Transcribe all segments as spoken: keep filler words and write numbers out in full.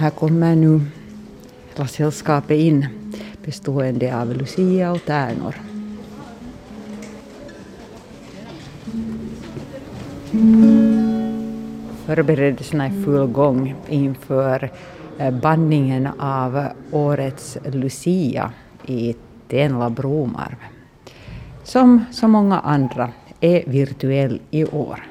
Här kommer nu hela sällskapet in, bestående av Lucia och tärnor. Förberedelserna är full gång inför bandningen av årets Lucia i Tenla Bromarv, som så många andra är virtuell i år.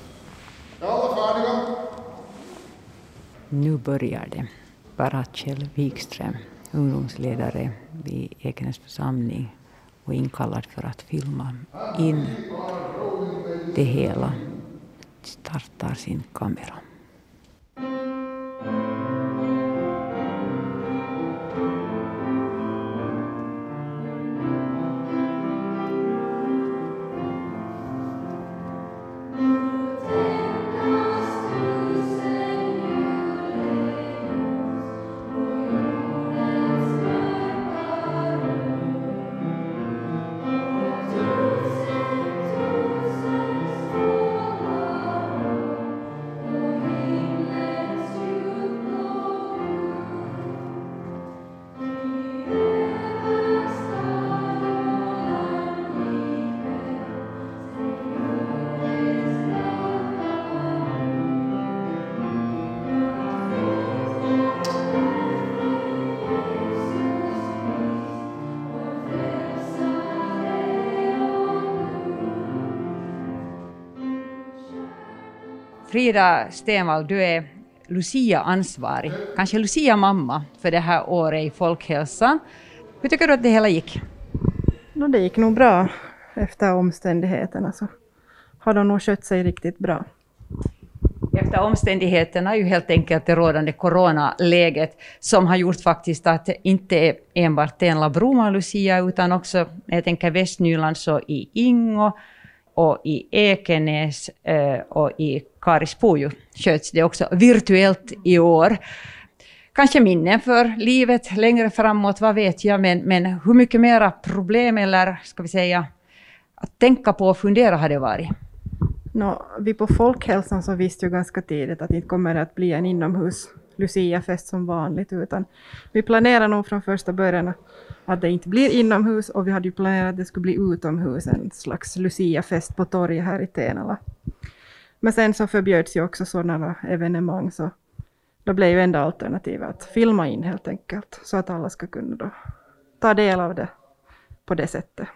Nu börjar det. Barachel Wikström, ungdomsledare vid Ekenäs församling och inkallad för att filma in det hela, startar sin kamera. Frida Stenvall, du är Lucia-ansvarig, kanske Lucia-mamma för det här året i folkhälsan. Hur tycker du att det hela gick? No, det gick nog bra efter omständigheterna, så har de nog skött sig riktigt bra. Efter omständigheterna är ju helt enkelt det rådande coronaläget som har gjort faktiskt att det inte är enbart Tenla Bromarv Lucia utan också, jag tänker Västnyland, så i Ingo och i Ekenäs och i Karispuju sköts det också virtuellt i år. Kanske minnen för livet längre framåt, vad vet jag, men, men hur mycket mera problem eller ska vi säga att tänka på och fundera har det varit? No, vi på folkhälsan så visste ju ganska tidigt att det inte kommer att bli en inomhus Lucia-fest som vanligt, utan vi planerar nog från första början att det inte blir inomhus, och vi hade ju planerat att det skulle bli utomhus, en slags Lucia-fest på torget här i Tenala. Men sen så förbjöds ju också sådana evenemang, så då blev ju enda alternativet att filma in helt enkelt, så att alla ska kunna då ta del av det på det sättet.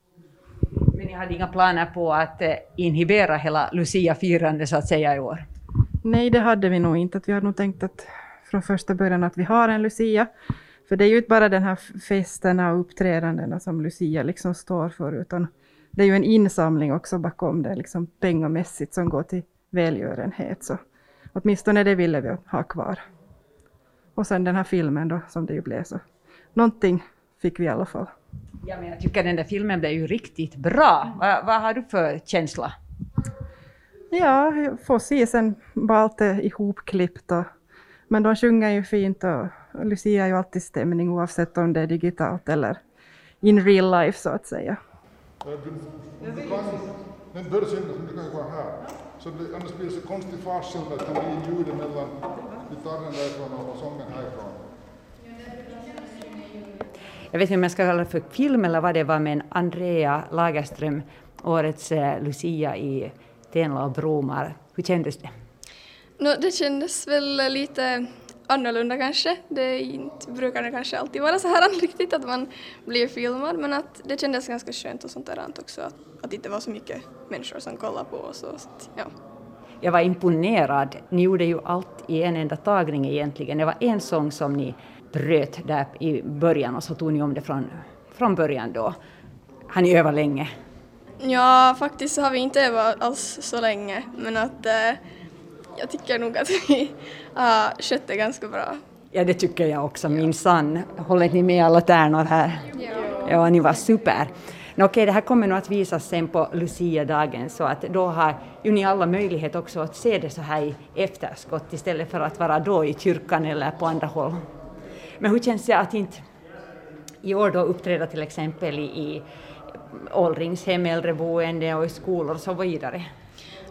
Men ni hade inga planer på att inhibera hela Lucia-firande så att säga i år? Nej, det hade vi nog inte. Vi hade nog tänkt att från första början att vi har en Lucia. För det är ju inte bara den här festerna och uppträdandena som Lucia liksom står för, utan det är ju en insamling också bakom det, liksom pengamässigt, som går till välgörenhet. Så åtminstone det ville vi ha kvar. Och sen den här filmen då, som det ju blev, så någonting fick vi i alla fall. Ja, men jag tycker den där filmen blev ju riktigt bra. Va, vad har du för känsla? Ja, jag får se sen bara allt är ihopklippt. Och, men de sjunger ju fint, och Lucia är ju alltid stämning oavsett om det är digitalt eller in real life så att säga. Den dörrsidan som du kan vara här. Så det, annars blir det så konstig farsel att det blir ljudet mellan gitarren därifrån och sången härifrån. Jag vet inte om jag ska kalla det för film eller vad det var, men Andrea Lagerström, årets Lucia i Tenla Bromarv. Hur kändes det? No, det kändes väl lite annorlunda kanske. Det inte, brukar det kanske alltid vara så här riktigt att man blir filmad, men att det kändes ganska skönt och sånt där också, att, att det inte var så mycket människor som kollar på oss. Och så, ja. Jag var imponerad. Ni gjorde ju allt i en enda tagning egentligen. Det var en sång som ni bröt där i början och så tog ni om det från, från början då. Har ni övat länge? Ja, faktiskt har vi inte övat alls så länge, men att eh, jag tycker nog att vi har uh, skött det ganska bra. Ja, det tycker jag också, min sann. Håller ni med alla tärnor här? Ja. Ja, ni var super. Nå, okej, det här kommer nog att visas sen på Lucia-dagen, så att då har ju ni alla möjlighet också att se det så här i efterskott istället för att vara då i kyrkan eller på andra håll. Men hur känns det att inte i år då uppträda till exempel i, i åldringshem, äldreboende och i skolor och så vidare?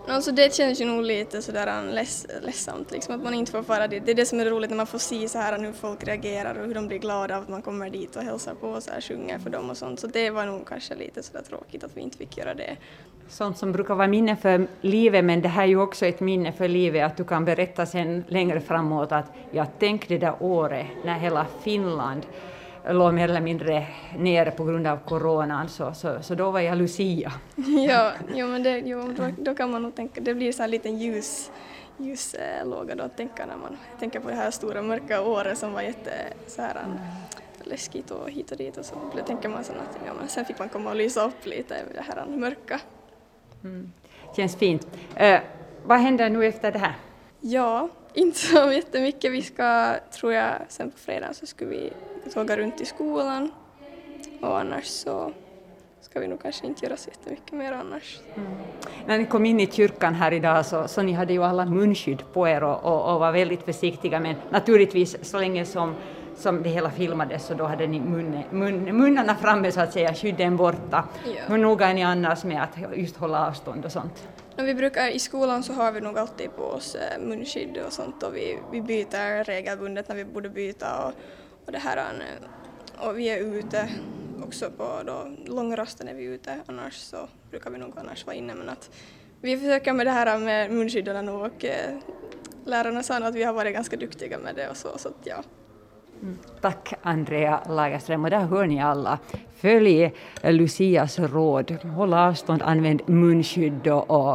Alltså det känns ju nog lite sådär leds, ledsamt, liksom, att man inte får fara dit. Det är det som är roligt när man får se så här hur folk reagerar och hur de blir glada av att man kommer dit och hälsar på och så här, sjunger för dem och sånt. Så det var nog kanske lite sådär tråkigt att vi inte fick göra det. Sånt som brukar vara minne för livet, men det här är ju också ett minne för livet, att du kan berätta sen längre framåt att jag tänkte det där året när hela Finland låg mer eller mindre nere på grund av coronan, så, så, så då var jag Lucia. Ja, jo, men det, jo, då, då kan man nog tänka, det blir så här en liten ljus, ljus äh, låga då att tänka när man tänker på det här stora mörka året som var jätte så här mm. läskigt och hit och dit, och så tänker man så att ja, men sen fick man komma och lysa upp lite över det här mörka. Mm. Känns fint. Uh, vad händer nu efter det här? Ja, inte så jättemycket. Vi ska, tror jag, sen på fredag så ska vi tåga runt i skolan, och annars så ska vi nog kanske inte göra så jättemycket mer annars. Mm. När ni kom in i kyrkan här idag så, så ni hade ju alla munskydd på er och, och, och var väldigt försiktiga, men naturligtvis så länge som, som det hela filmades så då hade ni mun, mun, munnarna framme så att säga, skydden borta. Ja. Hur noga är ni annars med att just hålla avstånd och sånt? När vi brukar, i skolan så har vi nog alltid på oss munskydd och sånt, och vi, vi byter regelbundet när vi borde byta, och, och det här, och vi är ute också på då, långrasten är vi ute, annars så brukar vi nog annars vara inne, men att vi försöker med det här med munskydden nog, och eh, lärarna sa att vi har varit ganska duktiga med det och så, så att ja. Mm. Tack Andrea Lagerström, och där hör ni alla. Följ Lucias råd, håll avstånd, använd munskydd och, och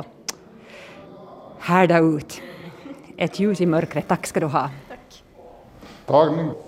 härda ut. Ett ljus i mörkret, tack ska du ha. Tack. Tagning.